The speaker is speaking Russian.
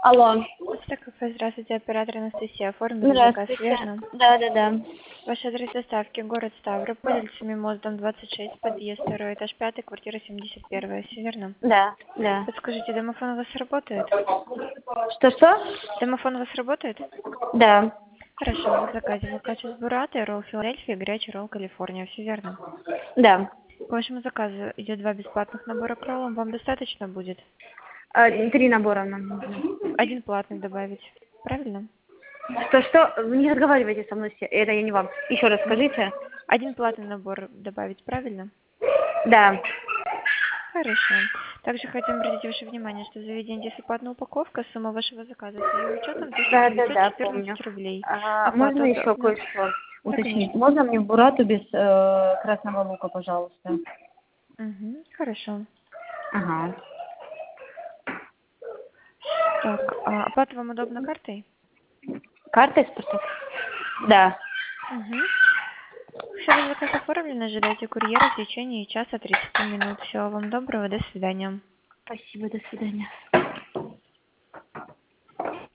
Алло. Почта кафе, здравствуйте, оператор Анастасия. Оформили заказ, Здравствуйте. верно? Да. Ваш адрес доставки, город Ставрополь, улица Мимоз, дом 26, подъезд, второй этаж, 5, квартира 71, все верно? Да. Подскажите, домофон у вас работает? Что? Домофон у вас работает? Да. Хорошо, в заказе качество буррато, ролл Филадельфия, горячий ролл Калифорния, все верно? Да. К вашему заказу идет 2 бесплатных набора к роллам, вам достаточно будет? 3 набора нам нужно. 1 платный добавить, правильно? Что? Вы не разговаривайте со мной, это я не вам. Еще раз скажите. 1 платный набор добавить, правильно? Да. Хорошо. Также хотим обратить ваше внимание, что в заведении есть платная упаковка, сумма вашего заказа с ее учетом Да, помню. 1914 рублей. Можно Оплата еще удобно? кое-что Да, уточнить? конечно. Можно мне бурату без красного лука, пожалуйста? Угу, хорошо. Ага. Так, а оплата вам удобна картой? Карта экспорта? Да. Угу. Все, ваш заказ оформлен, ожидайте курьера в течение часа 30 минут. Всего вам доброго, до свидания. Спасибо, до свидания.